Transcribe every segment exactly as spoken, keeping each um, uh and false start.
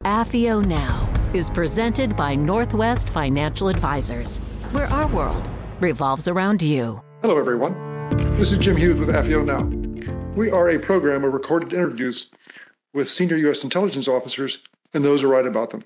AFIO Now is presented by Northwest Financial Advisors, where our world revolves around you. Hello, everyone. This is Jim Hughes with AFIO Now. We are a program of recorded interviews with senior U S intelligence officers and those who write about them.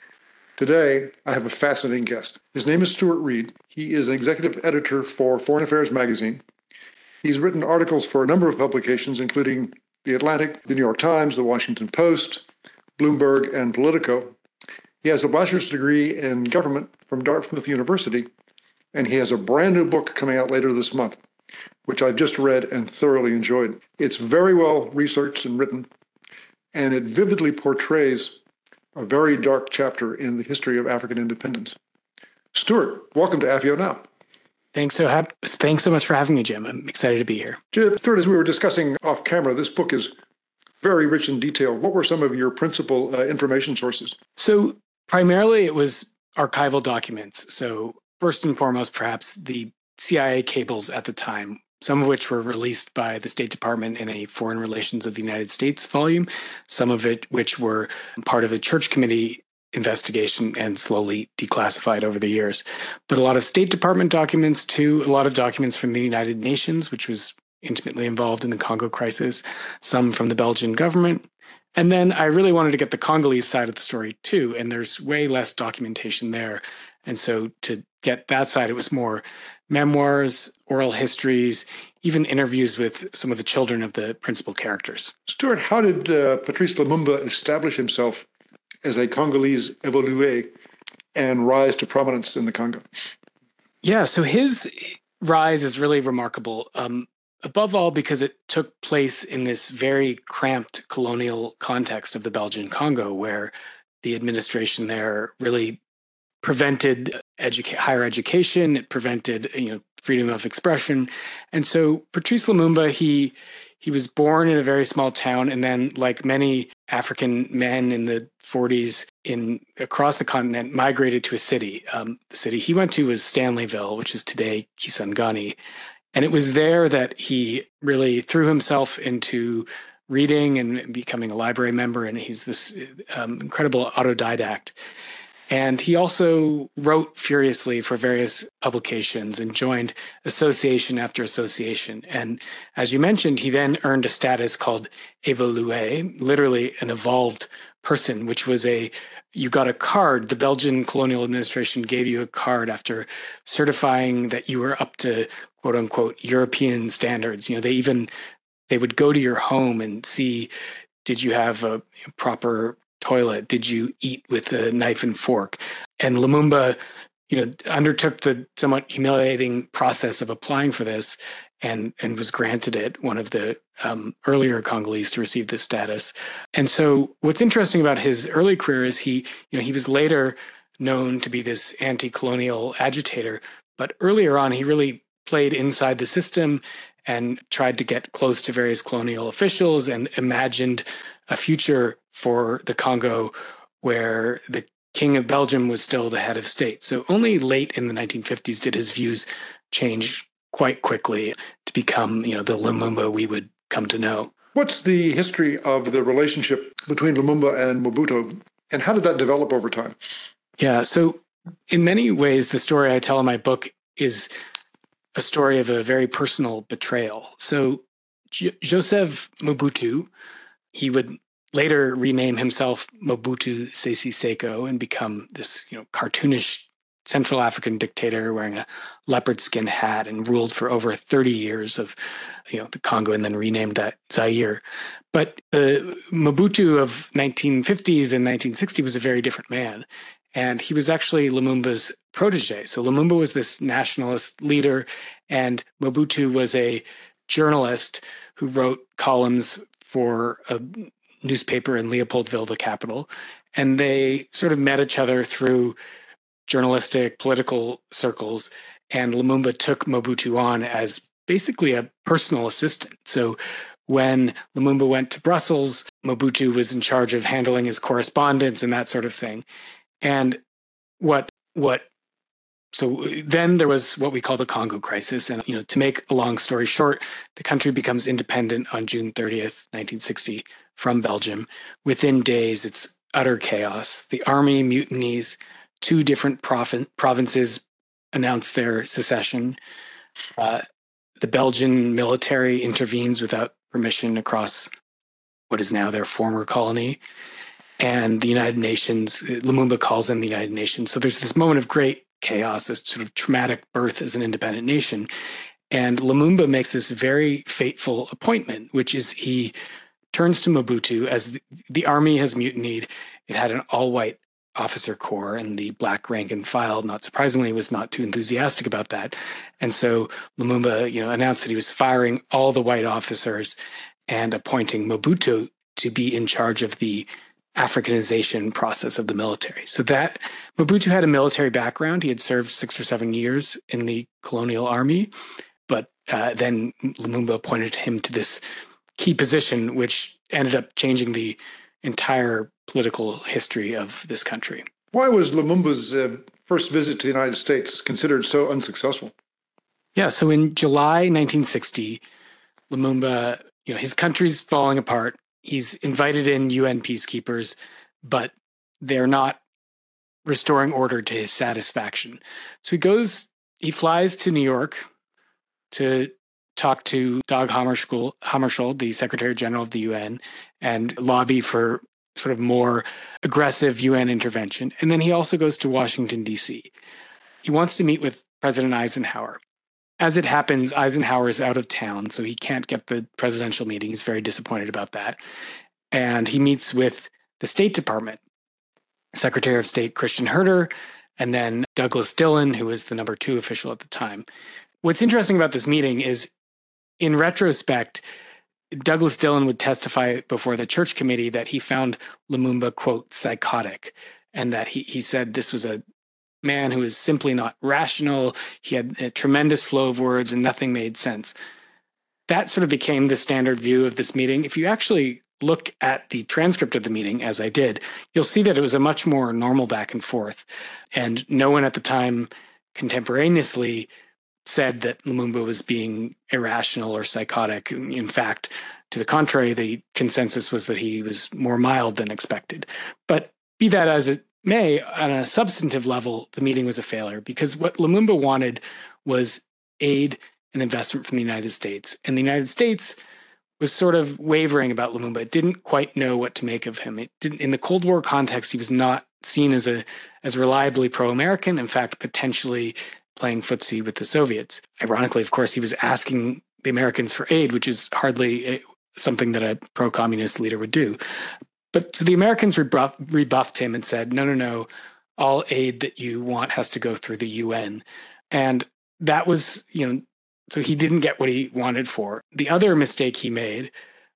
Today, I have a fascinating guest. His name is Stuart Reed. He is an executive editor for Foreign Affairs magazine. He's written articles for a number of publications, including The Atlantic, The New York Times, The Washington Post, Bloomberg, and Politico. He has a bachelor's degree in government from Dartmouth University, and he has a brand new book coming out later this month, which I've just read and thoroughly enjoyed. It's very well researched and written, and it vividly portrays a very dark chapter in the history of African independence. Stuart, welcome to AFIO Now. Thanks so, ha- thanks so much for having me, Jim. I'm excited to be here. Jim, Stuart, as we were discussing off camera, this book is very rich in detail. What were some of your principal uh, information sources? So primarily it was archival documents. So first and foremost, perhaps the C I A cables at the time, some of which were released by the State Department in a Foreign Relations of the United States volume, some of it which were part of the Church Committee investigation and slowly declassified over the years. But a lot of State Department documents too, a lot of documents from the United Nations, which was intimately involved in the Congo crisis, some from the Belgian government. And then I really wanted to get the Congolese side of the story too, and there's way less documentation there. And so to get that side, it was more memoirs, oral histories, even interviews with some of the children of the principal characters. Stuart, how did uh, Patrice Lumumba establish himself as a Congolese évolué and rise to prominence in the Congo? Yeah, so his rise is really remarkable. Um, Above all, because it took place in this very cramped colonial context of the Belgian Congo, where the administration there really prevented educa- higher education, it prevented you know freedom of expression, and so Patrice Lumumba he he was born in a very small town, and then, like many African men in the forties in across the continent, migrated to a city. Um, the city he went to was Stanleyville, which is today Kisangani. And it was there that he really threw himself into reading and becoming a library member. And he's this um, incredible autodidact. And he also wrote furiously for various publications and joined association after association. And as you mentioned, he then earned a status called évolué, literally an evolved person, which was a you got a card. The Belgian colonial administration gave you a card after certifying that you were up to quote unquote European standards. You know, they even they would go to your home and see, did you have a proper toilet? Did you eat with a knife and fork? And Lumumba, you know, undertook the somewhat humiliating process of applying for this and and was granted it, one of the um, earlier Congolese to receive this status. And so what's interesting about his early career is he, you know, he was later known to be this anti-colonial agitator, but earlier on, he really played inside the system and tried to get close to various colonial officials and imagined a future for the Congo where the King of Belgium was still the head of state. So only late in the nineteen fifties did his views change quite quickly to become, you know, the Lumumba we would come to know. What's the history of the relationship between Lumumba and Mobutu, and how did that develop over time? Yeah, so in many ways, the story I tell in my book is a story of a very personal betrayal. So J- Joseph Mobutu, he would later rename himself Mobutu Sese Seko and become this, you know, cartoonish Central African dictator wearing a leopard skin hat and ruled for over thirty years of, you know, the Congo and then renamed that Zaire. But the Mobutu of nineteen fifties and nineteen sixty was a very different man. And he was actually Lumumba's protege. So Lumumba was this nationalist leader, and Mobutu was a journalist who wrote columns for a newspaper in Leopoldville, the capital. And they sort of met each other through journalistic, political circles. And Lumumba took Mobutu on as basically a personal assistant. So when Lumumba went to Brussels, Mobutu was in charge of handling his correspondence and that sort of thing. And what what so then there was what we call the Congo crisis. And, you know, to make a long story short, the country becomes independent on June thirtieth, nineteen sixty from Belgium. Within days, it's utter chaos. The army mutinies. Two different provin- provinces announced their secession. Uh, the Belgian military intervenes without permission across what is now their former colony. And the United Nations, Lumumba calls in the United Nations. So there's this moment of great chaos, this sort of traumatic birth as an independent nation. And Lumumba makes this very fateful appointment, which is he turns to Mobutu as the, the army has mutinied. It had an all-white officer corps, and the black rank and file, not surprisingly, was not too enthusiastic about that. And so Lumumba, you know, announced that he was firing all the white officers and appointing Mobutu to be in charge of the Africanization process of the military. So that Mobutu had a military background. He had served six or seven years in the colonial army, but uh, then Lumumba appointed him to this key position, which ended up changing the entire political history of this country. Why was Lumumba's uh, first visit to the United States considered so unsuccessful? Yeah, so in July nineteen sixty, Lumumba, you know, his country's falling apart. He's invited in U N peacekeepers, but they're not restoring order to his satisfaction. So he goes, he flies to New York to talk to Dag Hammarskjöld, Hammarskjöld, the Secretary General of the U N, and lobby for sort of more aggressive U N intervention. And then he also goes to Washington, D C. He wants to meet with President Eisenhower. As it happens, Eisenhower is out of town, so he can't get the presidential meeting. He's very disappointed about that. And he meets with the State Department, Secretary of State Christian Herter, and then Douglas Dillon, who was the number two official at the time. What's interesting about this meeting is, in retrospect, Douglas Dillon would testify before the Church Committee that he found Lumumba, quote, psychotic, and that he, he said this was a man who was simply not rational. He had a tremendous flow of words and nothing made sense. That sort of became the standard view of this meeting. If you actually look at the transcript of the meeting, as I did, you'll see that it was a much more normal back and forth. And no one at the time contemporaneously said that Lumumba was being irrational or psychotic. In fact, to the contrary, the consensus was that he was more mild than expected. But be that as it may, on a substantive level, the meeting was a failure because what Lumumba wanted was aid and investment from the United States. And the United States was sort of wavering about Lumumba. It didn't quite know what to make of him. It didn't, in the Cold War context, he was not seen as a as reliably pro-American, in fact, potentially playing footsie with the Soviets. Ironically, of course, he was asking the Americans for aid, which is hardly a, something that a pro-communist leader would do. But so the Americans rebuff, rebuffed him and said, no, no, no, all aid that you want has to go through the U N. And that was, you know, so he didn't get what he wanted for. The other mistake he made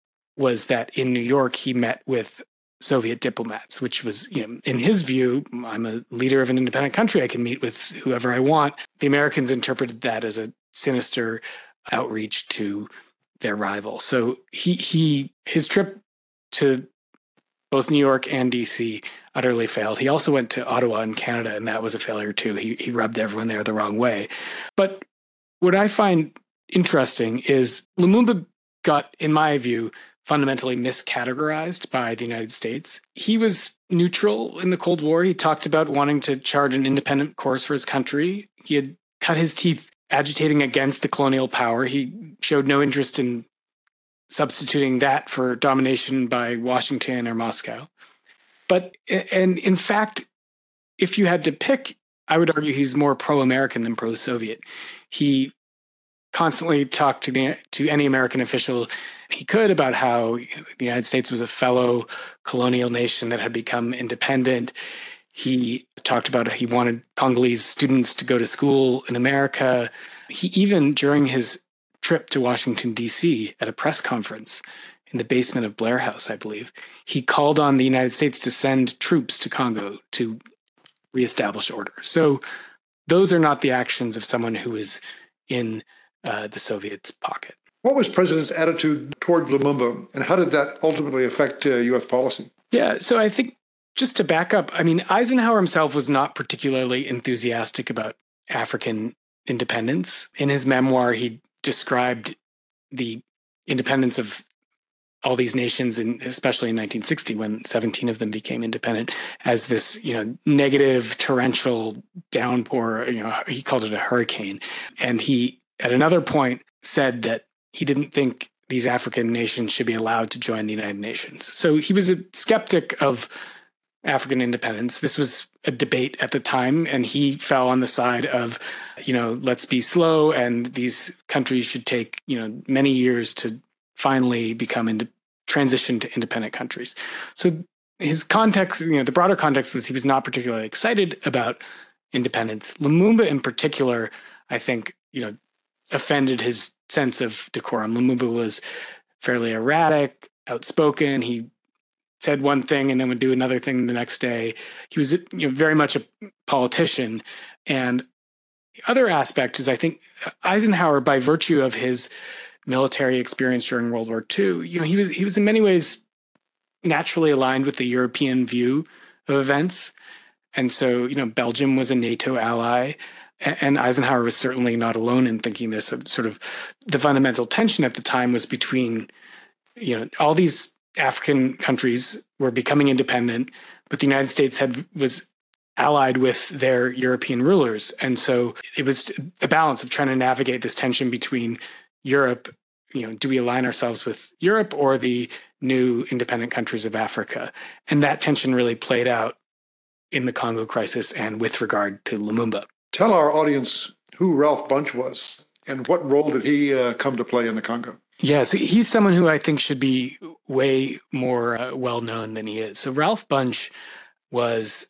was that in New York, he met with Soviet diplomats, which was, you know, in his view, I'm a leader of an independent country. I can meet with whoever I want. The Americans interpreted that as a sinister outreach to their rival. So he he his trip to both New York and D C utterly failed. He also went to Ottawa in Canada, and that was a failure too. He he rubbed everyone there the wrong way. But what I find interesting is Lumumba got, in my view, fundamentally miscategorized by the United States. He was neutral in the Cold War. He talked about wanting to chart an independent course for his country. He had cut his teeth agitating against the colonial power. He showed no interest in substituting that for domination by Washington or Moscow. But, and in fact, if you had to pick, I would argue he's more pro-American than pro-Soviet. He constantly talked to the to any American official he could about how the United States was a fellow colonial nation that had become independent. He talked about how he wanted Congolese students to go to school in America. He even, during his trip to Washington, D C, at a press conference in the basement of Blair House, I believe, he called on the United States to send troops to Congo to reestablish order. So those are not the actions of someone who is in uh, the Soviets' pocket. What was President's attitude toward Lumumba, and how did that ultimately affect uh, U S policy? Yeah, so I think just to back up, I mean, Eisenhower himself was not particularly enthusiastic about African independence. In his memoir, he described the independence of all these nations, and especially in nineteen sixty, when seventeen of them became independent, as this, you know, negative torrential downpour. You know, he called it a hurricane. And he, at another point, said that he didn't think these African nations should be allowed to join the United Nations. So he was a skeptic of African independence. This was a debate at the time, and he fell on the side of, you know, let's be slow, and these countries should take, you know, many years to finally become into transition to independent countries. So his context, you know, the broader context was he was not particularly excited about independence. Lumumba in particular, I think, you know, offended his sense of decorum. Lumumba was fairly erratic, outspoken. He said one thing and then would do another thing the next day. He was, you know, very much a politician. And the other aspect is, I think, Eisenhower, by virtue of his military experience during World War Two, you know, he was he was in many ways naturally aligned with the European view of events. And so, you know, Belgium was a NATO ally, and Eisenhower was certainly not alone in thinking this. Of sort of the fundamental tension at the time was between, you know, all these African countries were becoming independent, but the United States had was allied with their European rulers. And so it was a balance of trying to navigate this tension between Europe, you know, do we align ourselves with Europe or the new independent countries of Africa? And that tension really played out in the Congo crisis and with regard to Lumumba. Tell our audience who Ralph Bunche was and what role did he uh, come to play in the Congo? Yeah, so he's someone who I think should be way more uh, well-known than he is. So Ralph Bunche was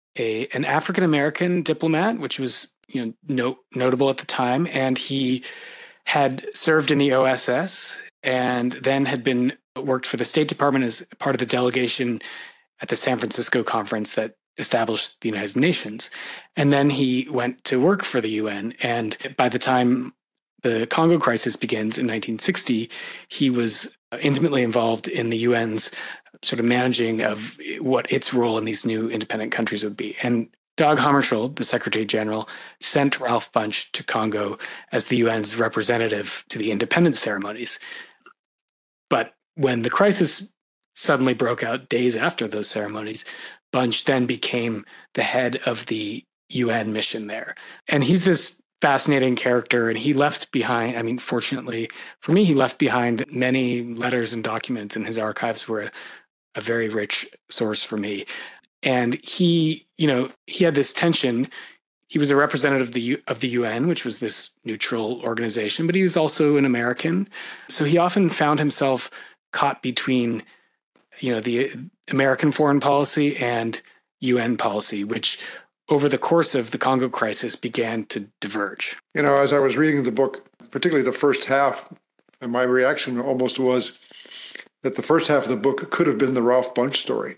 a an African-American diplomat, which was, you know, no, notable at the time. And he had served in the O S S and then had been worked for the State Department as part of the delegation at the San Francisco conference that established the United Nations. And then he went to work for the U N. And by the time the Congo crisis begins in nineteen sixty, he was intimately involved in the U N's sort of managing of what its role in these new independent countries would be. And Dag Hammarskjöld, the Secretary General, sent Ralph Bunche to Congo as the U N's representative to the independence ceremonies. But when the crisis suddenly broke out days after those ceremonies, Bunche then became the head of the U N mission there. And he's this fascinating character, and he left behind, I mean, fortunately for me, he left behind many letters and documents, and his archives were a, a very rich source for me. And he, you know, he had this tension. He was a representative of the U, of the U N, which was this neutral organization, but he was also an American. So he often found himself caught between, you know, the American foreign policy and U N policy, which over the course of the Congo crisis began to diverge. You know, as I was reading the book, particularly the first half, and my reaction almost was that the first half of the book could have been the Ralph Bunche story.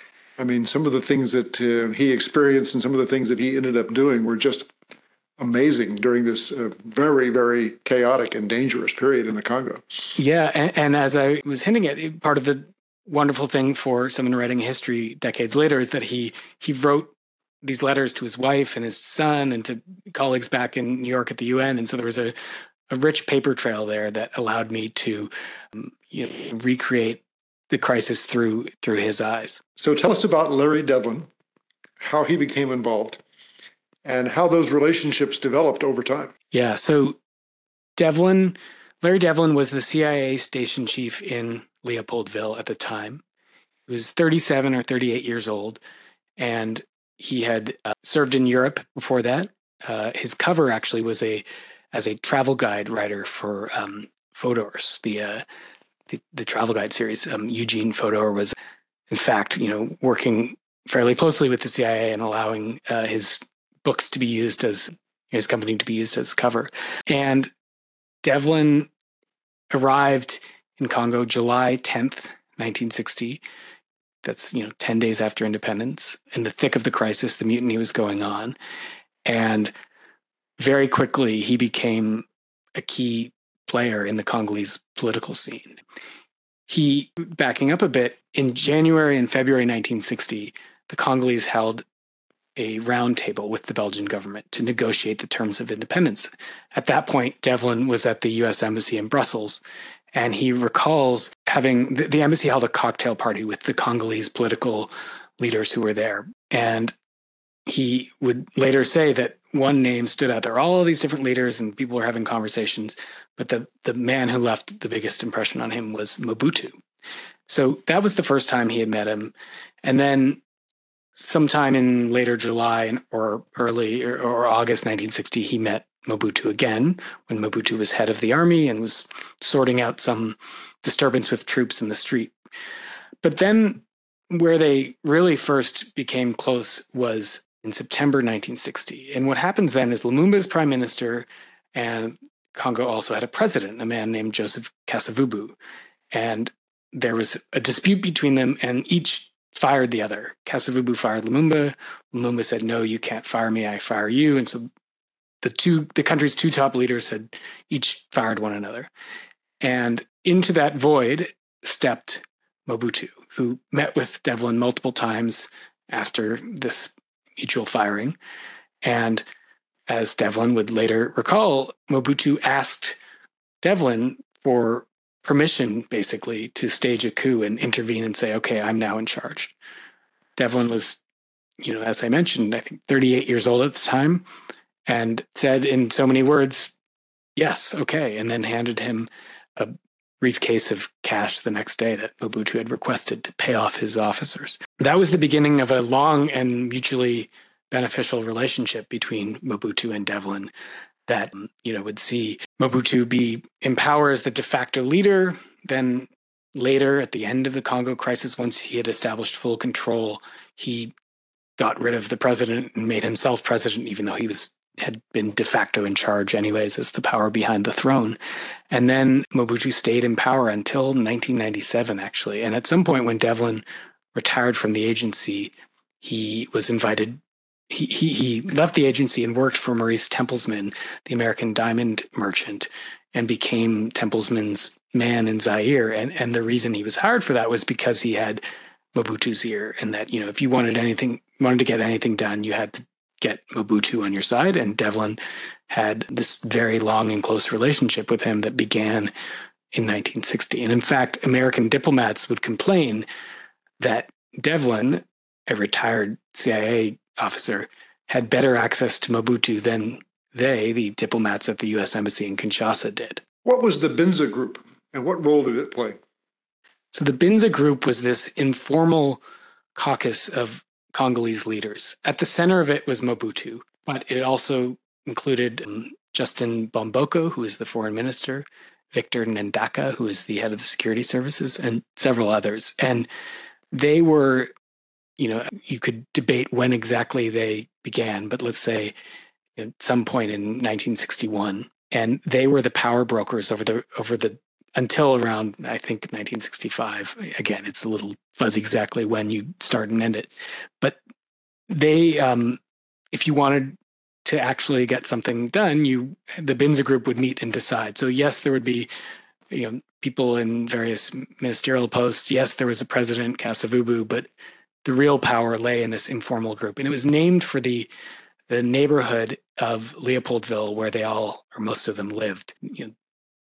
I mean, some of the things that uh, he experienced and some of the things that he ended up doing were just amazing during this uh, very, very chaotic and dangerous period in the Congo. Yeah, and, and as I was hinting at, part of the wonderful thing for someone writing history decades later is that he he wrote these letters to his wife and his son and to colleagues back in New York at the U N. And so there was a, a rich paper trail there that allowed me to um, you know, recreate the crisis through through his eyes. So tell us about Larry Devlin, how he became involved, and how those relationships developed over time. Yeah, so Devlin, Larry Devlin was the C I A station chief in Leopoldville at the time. He was thirty-seven or thirty-eight years old, and he had uh, served in Europe before that. Uh, his cover actually was a as a travel guide writer for um, Fodor's, the, uh, the the travel guide series. Um, Eugene Fodor was, in fact, you know, working fairly closely with the C I A and allowing uh, his books to be used as his company to be used as cover. And Devlin arrived in Congo July tenth, nineteen sixty. That's, you know, ten days after independence. In the thick of the crisis, the mutiny was going on. And very quickly, he became a key player in the Congolese political scene. He, backing up a bit, in January and February nineteen sixty, the Congolese held a roundtable with the Belgian government to negotiate the terms of independence. At that point, Devlin was at the U S Embassy in Brussels, And he recalls having the, the embassy held a cocktail party with the Congolese political leaders who were there. And he would later say that one name stood out. There were all these different leaders and people were having conversations, but the, the man who left the biggest impression on him was Mobutu. So that was the first time he had met him. And then sometime in later July or early or, or August nineteen sixty, he met Mobutu again when Mobutu was head of the army and was sorting out some disturbance with troops in the street. But then where they really first became close was in September nineteen sixty. And what happens then is Lumumba's prime minister, and Congo also had a president, a man named Joseph Kasavubu. And there was a dispute between them, and each fired the other. Kasavubu fired Lumumba. Lumumba said, "No, you can't fire me, I fire you." And so the two, the country's two top leaders had each fired one another. And into that void stepped Mobutu, who met with Devlin multiple times after this mutual firing. And as Devlin would later recall, Mobutu asked Devlin for permission, basically, to stage a coup and intervene and say, okay, I'm now in charge. Devlin was, you know, as I mentioned, I think thirty-eight years old at the time, and said in so many words, yes, okay, and then handed him a briefcase of cash the next day that Mobutu had requested to pay off his officers. That was the beginning of a long and mutually beneficial relationship between Mobutu and Devlin that, you know, would see Mobutu be in power as the de facto leader. Then later, at the end of the Congo crisis, once he had established full control, he got rid of the president and made himself president, even though he was had been de facto in charge anyways as the power behind the throne. And then Mobutu stayed in power until nineteen ninety-seven, actually. And at some point when Devlin retired from the agency, he was invited, he, he, he left the agency and worked for Maurice Templesman, the American diamond merchant, and became Templesman's man in Zaire. And, and the reason he was hired for that was because he had Mobutu's ear, and that, you know, if you wanted anything, wanted to get anything done, you had to get Mobutu on your side. And Devlin had this very long and close relationship with him that began in nineteen sixty. And in fact, American diplomats would complain that Devlin, a retired C I A officer, had better access to Mobutu than they, the diplomats at the U S Embassy in Kinshasa, did. What was the Binza Group, and what role did it play? So the Binza Group was this informal caucus of Congolese leaders. At the center of it was Mobutu, but it also included um, Justin Bomboko, who is the foreign minister, Victor Ndaka, who is the head of the security services, and several others. And they were, you know, you could debate when exactly they began, but let's say at some point in nineteen sixty-one. And they were the power brokers over the over the until around, I think, nineteen sixty-five. Again, it's a little fuzzy exactly when you start and end it. But they, um, if you wanted to actually get something done, you the Binza Group would meet and decide. So yes, there would be, you know, people in various ministerial posts. Yes, there was a president, Kasavubu, but the real power lay in this informal group. And it was named for the the neighborhood of Leopoldville where they all, or most of them, lived. You know,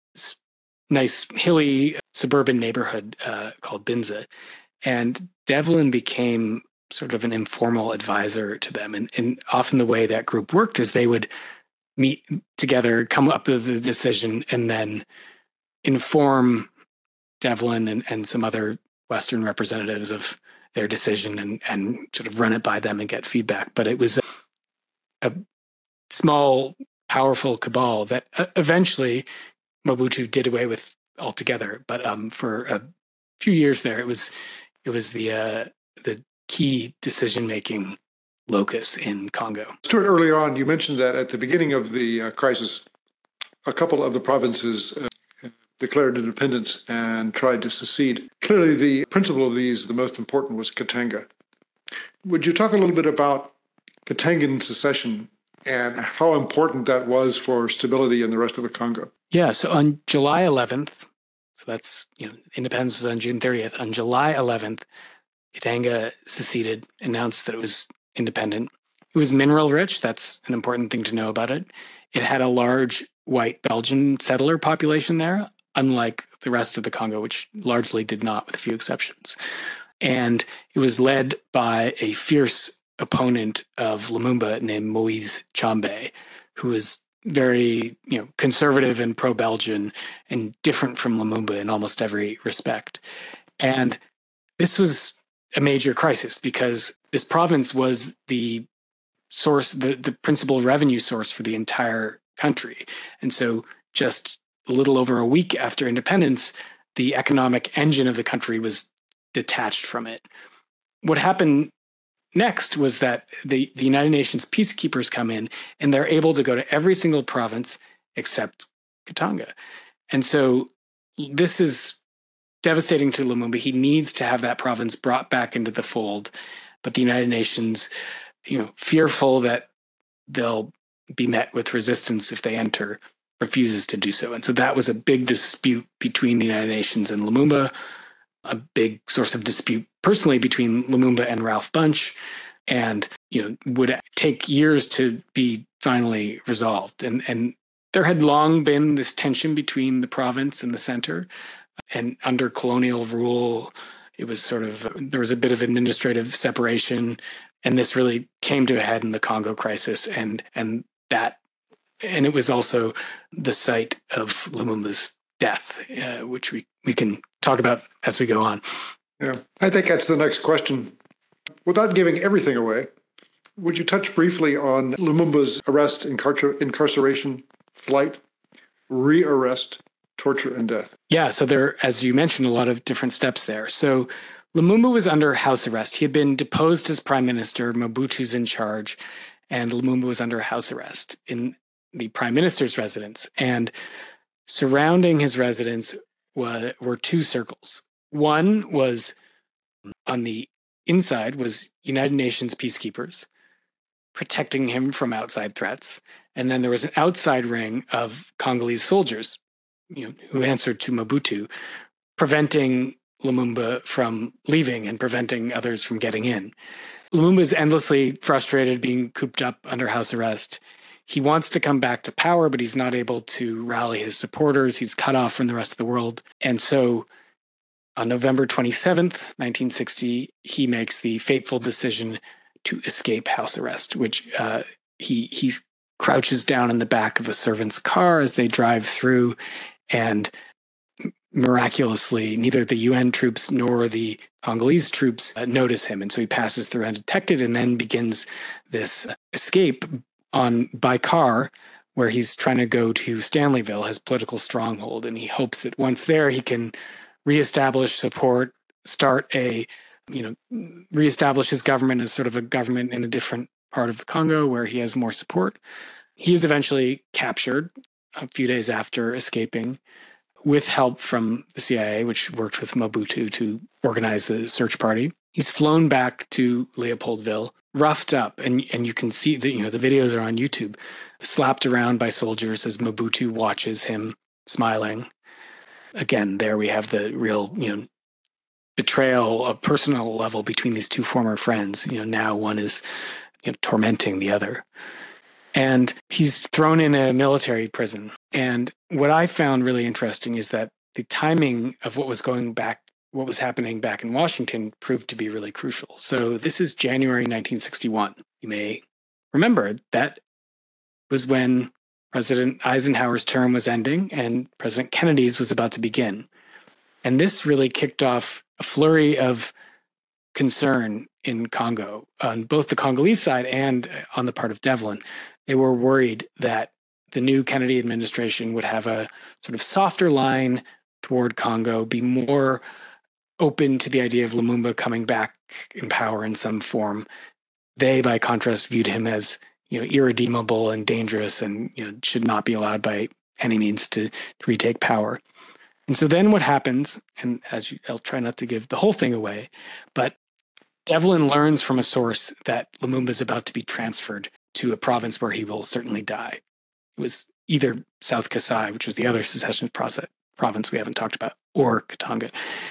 nice hilly suburban neighborhood uh, called Binza. And Devlin became sort of an informal advisor to them. And, and often the way that group worked is they would meet together, come up with a decision, and then inform Devlin and, and some other Western representatives of their decision and, and sort of run it by them and get feedback. But it was a, a small, powerful cabal that uh, eventually Mobutu did away with altogether, but um, for a few years there, it was it was the uh, the key decision-making locus in Congo. Stuart, earlier on, you mentioned that at the beginning of the uh, crisis, a couple of the provinces uh, declared independence and tried to secede. Clearly, the principal of these, the most important, was Katanga. Would you talk a little bit about Katangan secession and how important that was for stability in the rest of the Congo? Yeah, so on July eleventh, so that's, you know, independence was on June thirtieth. On July eleventh, Katanga seceded, announced that it was independent. It was mineral rich. That's an important thing to know about it. It had a large white Belgian settler population there, unlike the rest of the Congo, which largely did not, with a few exceptions. And it was led by a fierce opponent of Lumumba named Moise Tshombe, who was very, you know, conservative and pro-Belgian and different from Lumumba in almost every respect. And this was a major crisis because this province was the source, the, the principal revenue source for the entire country. And so just a little over a week after independence, the economic engine of the country was detached from it. What happened next was that the, the United Nations peacekeepers come in and they're able to go to every single province except Katanga. And so this is devastating to Lumumba. He needs to have that province brought back into the fold. But the United Nations, you know, fearful that they'll be met with resistance if they enter, refuses to do so. And so that was a big dispute between the United Nations and Lumumba, a big source of dispute personally between Lumumba and Ralph Bunche, and, you know, would take years to be finally resolved. And, and there had long been this tension between the province and the center. And under colonial rule, it was sort of, there was a bit of administrative separation. And this really came to a head in the Congo crisis. And, and that, and it was also the site of Lumumba's death, uh, which we, we can talk about as we go on. Yeah, I think that's the next question. Without giving everything away, would you touch briefly on Lumumba's arrest, incarcer- incarceration, flight, re-arrest, torture, and death? Yeah, so there, as you mentioned, a lot of different steps there. So Lumumba was under house arrest. He had been deposed as prime minister. Mobutu's in charge, and Lumumba was under house arrest in the prime minister's residence. And surrounding his residence were, were two circles. One was on the inside was United Nations peacekeepers protecting him from outside threats. And then there was an outside ring of Congolese soldiers, you know, who answered to Mobutu, preventing Lumumba from leaving and preventing others from getting in. Lumumba is endlessly frustrated being cooped up under house arrest. He wants to come back to power, but he's not able to rally his supporters. He's cut off from the rest of the world. And so on November twenty-seventh, nineteen sixty, he makes the fateful decision to escape house arrest, which uh, he he crouches down in the back of a servant's car as they drive through, and miraculously, neither the U N troops nor the Congolese troops uh, notice him. And so he passes through undetected and then begins this escape on by car, where he's trying to go to Stanleyville, his political stronghold. And he hopes that once there, he can reestablish support, start a, you know, reestablish his government as sort of a government in a different part of the Congo where he has more support. He is eventually captured a few days after escaping with help from the C I A, which worked with Mobutu to organize the search party. He's flown back to Leopoldville, roughed up, and, and you can see that, you know, the videos are on YouTube, slapped around by soldiers as Mobutu watches him smiling. Again, there we have the real, you know, betrayal of personal level between these two former friends. You know, now one is, you know, tormenting the other. And he's thrown in a military prison. And what I found really interesting is that the timing of what was going back, what was happening back in Washington proved to be really crucial. So this is January nineteen sixty-one. You may remember that was when President Eisenhower's term was ending and President Kennedy's was about to begin. And this really kicked off a flurry of concern in Congo, on both the Congolese side and on the part of Devlin. They were worried that the new Kennedy administration would have a sort of softer line toward Congo, be more open to the idea of Lumumba coming back in power in some form. They, by contrast, viewed him as, you know, irredeemable and dangerous, and, you know, should not be allowed by any means to, to retake power. And so then what happens, and as you, I'll try not to give the whole thing away, but Devlin learns from a source that Lumumba is about to be transferred to a province where he will certainly die. It was either South Kasai, which was the other secessionist process, province we haven't talked about, or Katanga.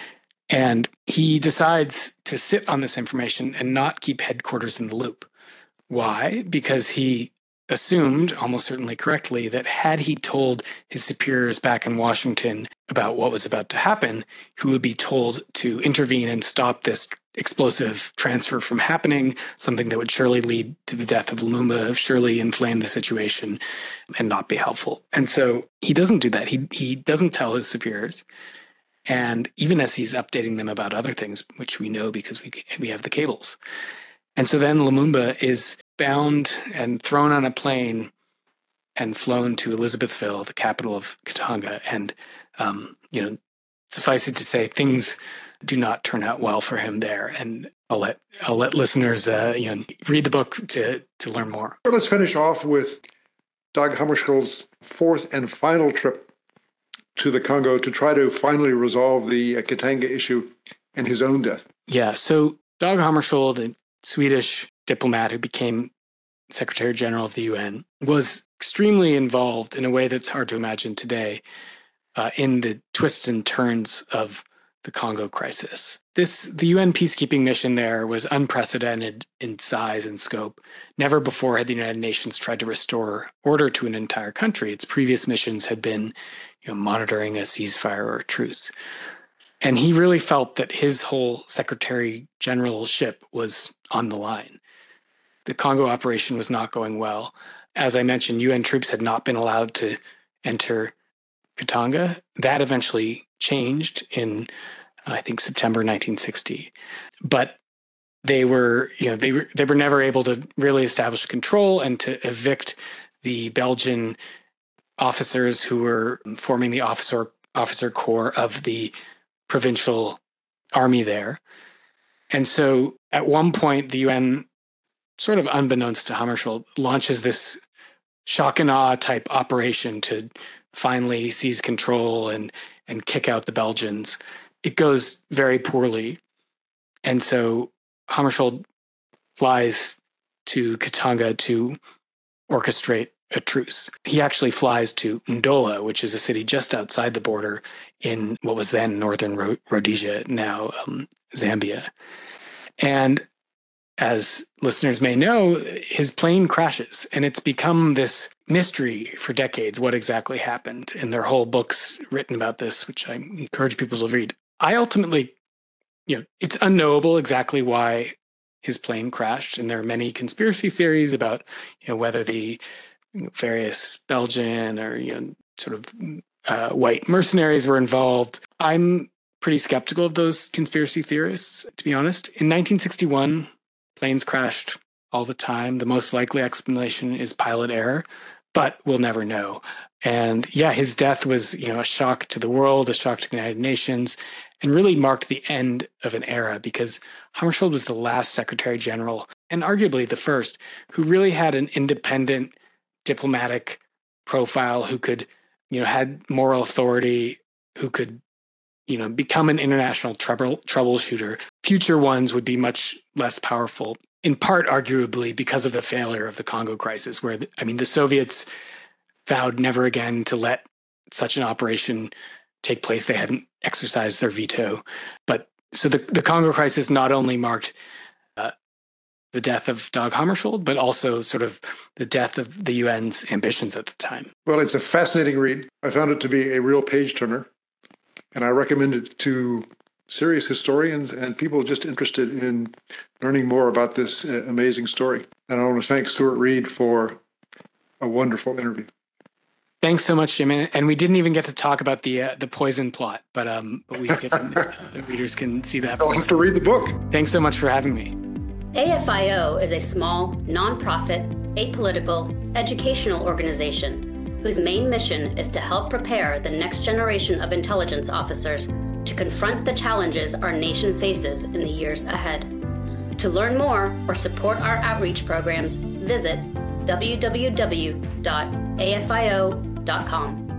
And he decides to sit on this information and not keep headquarters in the loop. Why? Because he assumed, almost certainly correctly, that had he told his superiors back in Washington about what was about to happen, who would be told to intervene and stop this explosive transfer from happening, something that would surely lead to the death of Lumumba, surely inflame the situation and not be helpful. And so he doesn't do that. He he doesn't tell his superiors. And even as he's updating them about other things, which we know because we we have the cables. And so then Lumumba is bound and thrown on a plane and flown to Elizabethville, the capital of Katanga. And, um, you know, suffice it to say, things do not turn out well for him there. And I'll let I'll let listeners, uh, you know, read the book to to learn more. Let's finish off with Dag Hammarskjöld's fourth and final trip to the Congo to try to finally resolve the uh, Katanga issue and his own death. Yeah. So Dag Hammarskjöld, a Swedish diplomat who became Secretary General of the U N, was extremely involved in a way that's hard to imagine today uh, in the twists and turns of the Congo crisis. This, the U N peacekeeping mission there was unprecedented in size and scope. Never before had the United Nations tried to restore order to an entire country. Its previous missions had been, you know, monitoring a ceasefire or a truce. And he really felt that his whole Secretary Generalship was on the line. The Congo operation was not going well. As I mentioned, U N troops had not been allowed to enter Katanga. That eventually changed in, I think, September nineteen sixty. But they were, you know, they were they were never able to really establish control and to evict the Belgian officers who were forming the officer officer corps of the provincial army there. And so at one point, the U N, sort of unbeknownst to Hammarskjöld, launches this shock and awe type operation to finally seize control and and kick out the Belgians. It goes very poorly. And so Hammarskjöld flies to Katanga to orchestrate a truce. He actually flies to Ndola, which is a city just outside the border in what was then northern Rhodesia, now um, Zambia. And as listeners may know, his plane crashes, and it's become this mystery for decades what exactly happened. And there are whole books written about this, which I encourage people to read. I ultimately, you know, it's unknowable exactly why his plane crashed, and there are many conspiracy theories about, you know, whether the various Belgian or, you know, sort of uh, white mercenaries were involved. I'm pretty skeptical of those conspiracy theorists, to be honest. In nineteen sixty-one, planes crashed all the time. The most likely explanation is pilot error, but we'll never know. And yeah, his death was, you know, a shock to the world, a shock to the United Nations, and really marked the end of an era because Hammarskjöld was the last Secretary General, and arguably the first, who really had an independent diplomatic profile, who could, you know, had moral authority, who could, you know, become an international trouble troubleshooter. Future ones would be much less powerful, in part, arguably, because of the failure of the Congo crisis, where, I mean, the Soviets vowed never again to let such an operation take place. They hadn't exercised their veto. But so the, the Congo crisis not only marked uh, the death of Dag Hammarskjöld, but also sort of the death of the U N's ambitions at the time. Well, it's a fascinating read. I found it to be a real page-turner, and I recommend it to serious historians and people just interested in learning more about this uh, amazing story. And I want to thank Stuart Reed for a wonderful interview. Thanks so much, Jim. And we didn't even get to talk about the uh, the poison plot, but um, we can, uh, the readers can see that. They'll have to read the book. Thanks so much for having me. A F I O is a small, nonprofit, apolitical, educational organization whose main mission is to help prepare the next generation of intelligence officers to confront the challenges our nation faces in the years ahead. To learn more or support our outreach programs, visit w w w dot a f i o dot com.